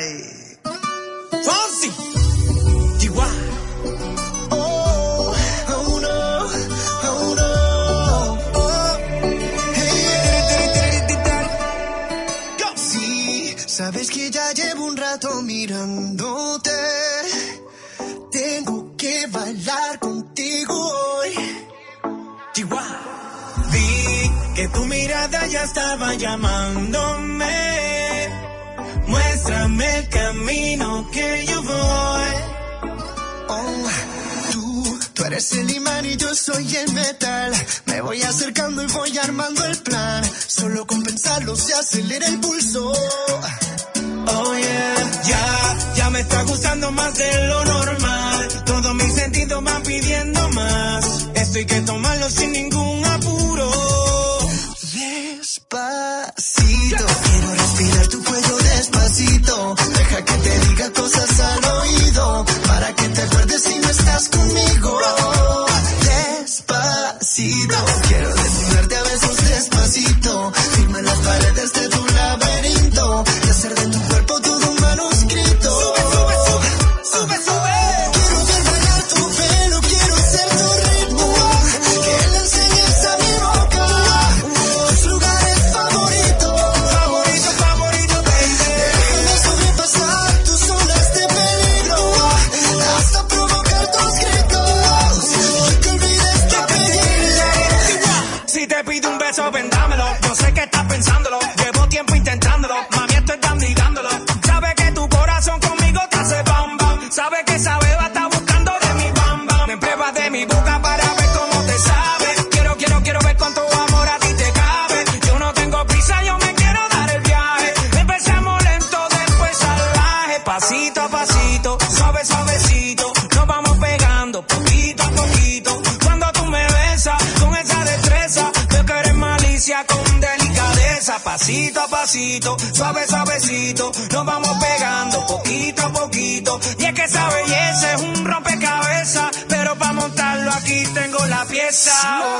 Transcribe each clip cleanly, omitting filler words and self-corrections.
Ay. Fonsi. Chihuahua. Oh, oh no, oh no, oh. Hey. Sí, sabes que ya llevo un rato mirándote. Tengo que bailar contigo hoy. Chihuahua. Vi que tu mirada ya estaba llamándome. Muéstrame el camino que yo voy. Oh, tú eres el imán y yo soy el metal. Me voy acercando y voy armando el plan. Solo con pensarlo se acelera el pulso. Oh yeah, ya me está gustando más de lo normal. Todos mis sentidos van pidiendo más. Esto hay que tomarlo sin ningún apuro. Despacito, quiero respirar tu cuello despacito. Deja que te diga cosas al oído, para que te acuerdes si no estás conmigo. Despacito, quiero desnudarte a besos despacito. Firma en las paredes de tu laberinto y hacer de tu cuerpo todo un manuscrito. Sube, sube. Quiero ver bailar tu pelo, quiero ser tu ritmo. Que le enseñes a mi boca tus lugares favoritos. Favorito, baby. Déjame sobrepasar tus zonas de peligro hasta provocar tus gritos y que olvides tu apellido. Si te pido un beso, vendámelo. Yo sé que estás pensándolo. Llevo tiempo intentándolo. Mami, esto es dándolo. Sabe que tu corazón conmigo te hace bam bam. Sabe que esa beba está buscando de mi bam bam. Me pruebas de mi boca para ver cómo te sabe. Quiero ver cuánto amor a ti te cabe. Yo no tengo prisa, yo me quiero dar el viaje. Empecemos lento, después salvaje. Pasito a pasito, suavecito. Nos vamos pegando poquito a poquito. Cuando tú me besas con esa destreza, veo que eres malicia con delicadeza. Pasito a pasito, suavecito. Nos vamos pegando poquito a poquito. Y es que esa belleza es un rompecabezas, pero para montarlo aquí tengo la pieza.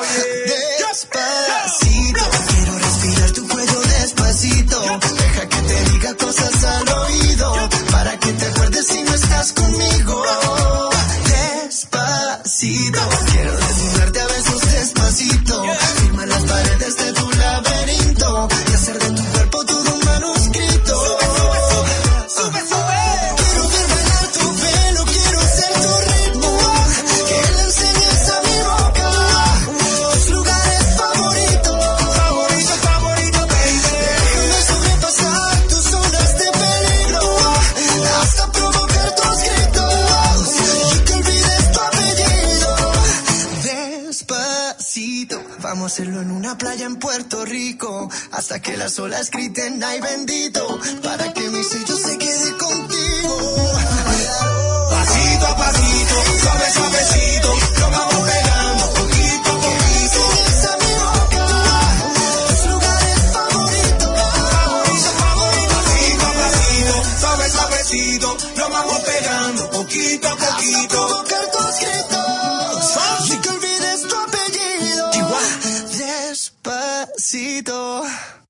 Despacito, quiero respirar tu cuello despacito. Deja que te diga cosas al oído, para que te acuerdes si no estás conmigo. Despacito, quiero desnudarte a besos despacito. Firma las paredes de tu laberinto y hacer de tu cuerpo todo un manuscrito. Sube. Quiero ver bailar tu pelo, quiero ser tu ritmo. Que le enseñes a mi boca tus lugares favoritos. Favorito, baby. Déjame sobrepasar tus zonas de peligro hasta provocar tus gritos y que olvides tu apellido. Despacito, vamos a hacerlo en una playa en Puerto Rico, hasta que las olas griten ay bendito, para que mi sello se quede contigo. Pasito a pasito, suavecito, nos vamos pegando poquito a poquito. Enseñes a mi boca tus lugares favoritos. Pasito a pasito, suavecito, nos vamos pegando poquito a Hasta poquito. provocar tus gritos y que olvides tu apellido. Chihuahua. Despacito.